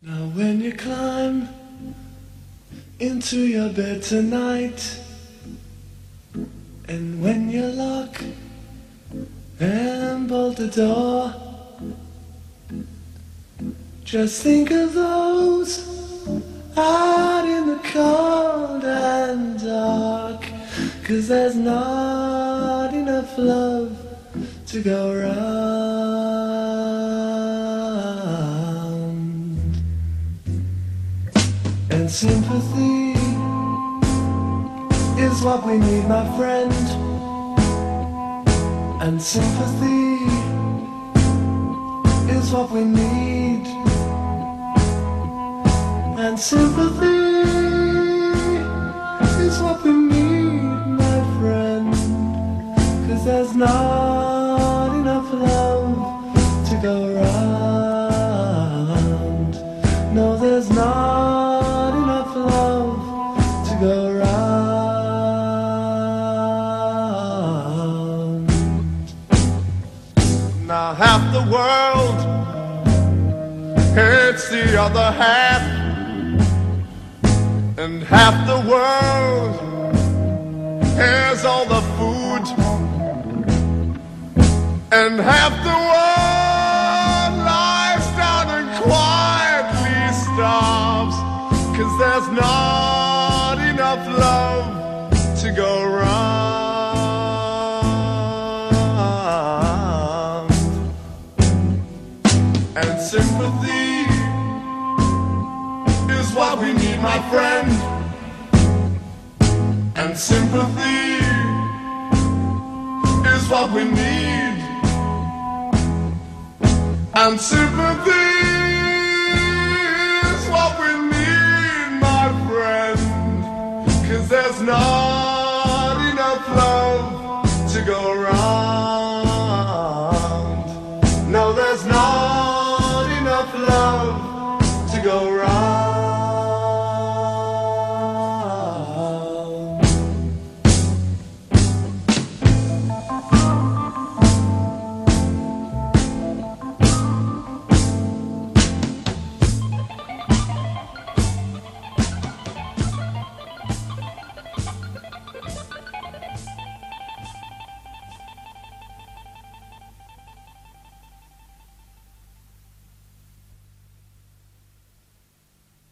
Now when you climb into your bed tonight, and when you lock and bolt the door, just think of those out in the cold and dark, 'cause there's not enough love to go round. And sympathy is what we need, my friend. And sympathy is what we need. And sympathy is what we need, my friend. 'Cause there's not enough love to go round. No, there's not enough love to go round. Now half the world hates the other half, and half the world has all the food, and half the world lies down and quietly starves, 'cause there's not enough love to go round. And sympathy is what we need, my friend. And sympathy is what we need. And sympathy